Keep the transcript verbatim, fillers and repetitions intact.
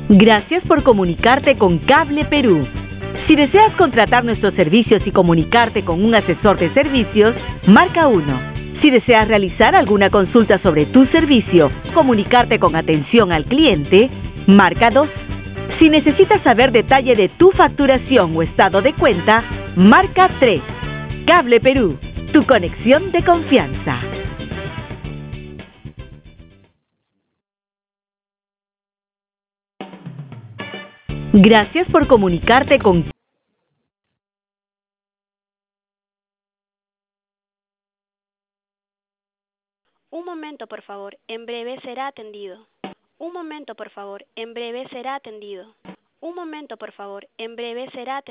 Gracias por comunicarte con Cable Perú. Si deseas contratar nuestros servicios y comunicarte con un asesor de servicios, marca uno. Si deseas realizar alguna consulta sobre tu servicio, comunicarte con atención al cliente, marca dos. Si necesitas saber detalle de tu facturación o estado de cuenta, marca tres. Cable Perú, tu conexión de confianza. Gracias por comunicarte con... Un momento, por favor. En breve será atendido. Un momento, por favor. En breve será atendido. Un momento, por favor. En breve será atendido.